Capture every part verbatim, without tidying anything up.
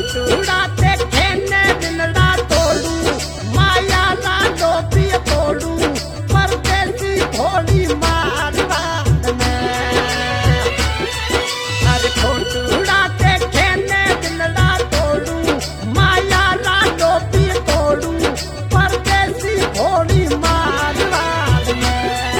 उड़ाते खेने दिलड़ा तोड़ू माया लाडो भी तोड़ू परदेसी भोली मारवाड़ में अरे खोट उड़ाते खेने दिलड़ा तोड़ू माया लाडो भी तोड़ू परदेसी भोली मारवाड़ में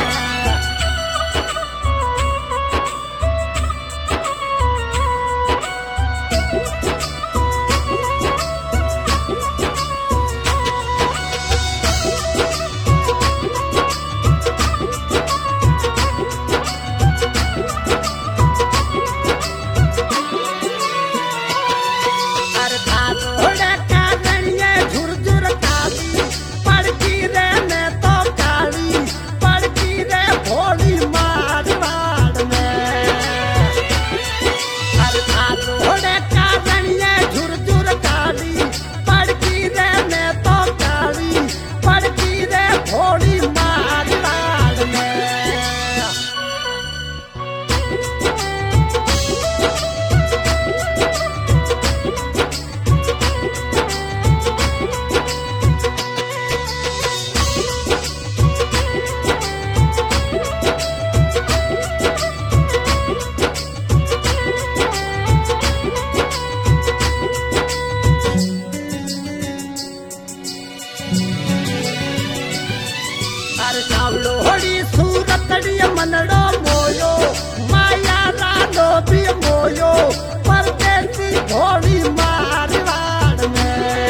लोहड़ी सूरतड़ी मनड़ो मोयो माया राडो भी मोयो परदेसी भोली मारवाड़ में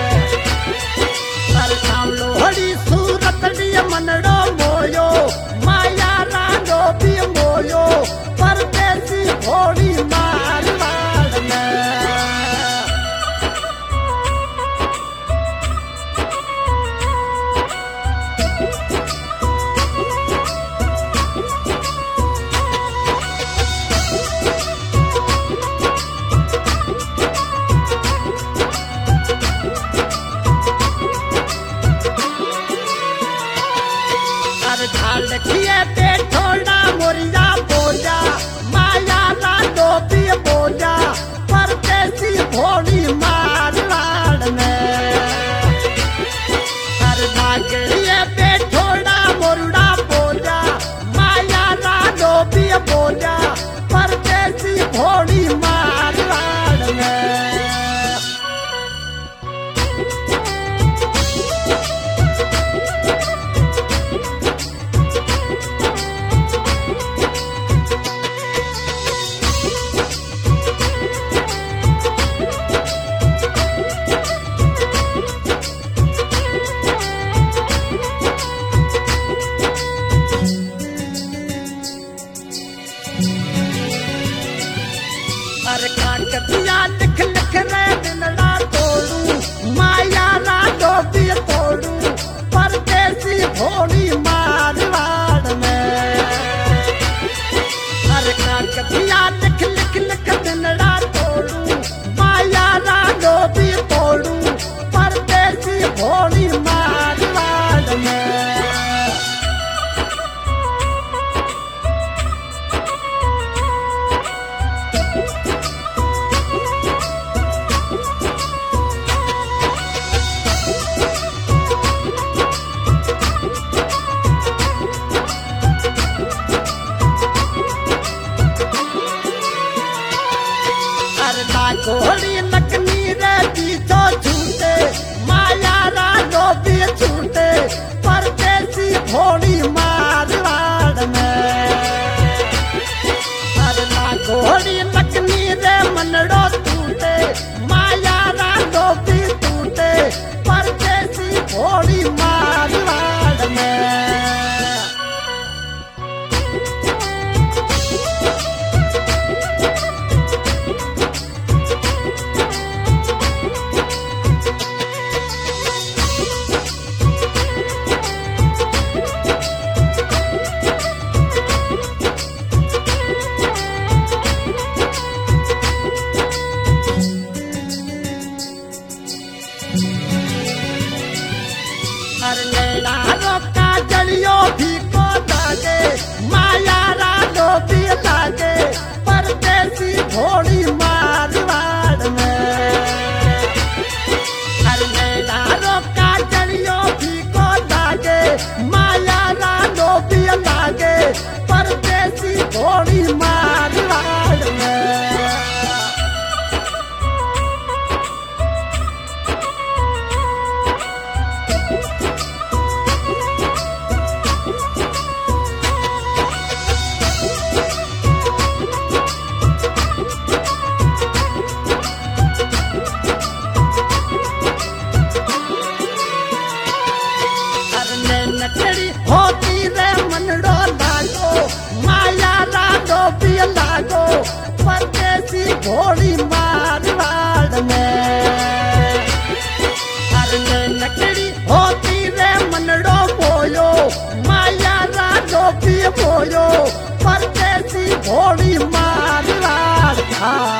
अरे शाम लोहड़ी सूरतड़ी मनड़ो मोयो माया राडो भी मोयो परदेसी भोली मारवाड़ में लखिए पेठोड़ा मोरिया बोजा माया लाडो भी बोजा परदेसी भोली मारवाड़ में अरे नागरिए पेठोड़ा मोरुड़ा बोजा माया लाडो भी बोजा परदेसी भोली मारवाड़ में अरे काकतिया लिख लिख रे दिलड़ा तोड़ू माया लाडो भी तोड़ू परदेसी भोली मारवाड़ में अरे काकतिया लिख लिख लिख दिलड़ा तोड़ू माया लाडो भी तोड़ू परदेसी भोली मारवाड़ में घोड़ी लकनी रे पीछो छूटे माया राडो भी छूटे परदेसी भोली मारवाड़ में अरे ना घोड़ी लकनी रे मनड़ो टूटे माया राडो भी टूटे परदेसी भोली मारवाड़ में अरे नैना रोका जलियो भी को लागे माया राडो भी लागे परदेसी भोली मारवाड़ में लागो परदेसी घोड़ी मारवाड़ में। अरे नकड़ी होती रे मनड़ो बोयो माया राजो भी बोयो परदेसी घोड़ी मारवाड़।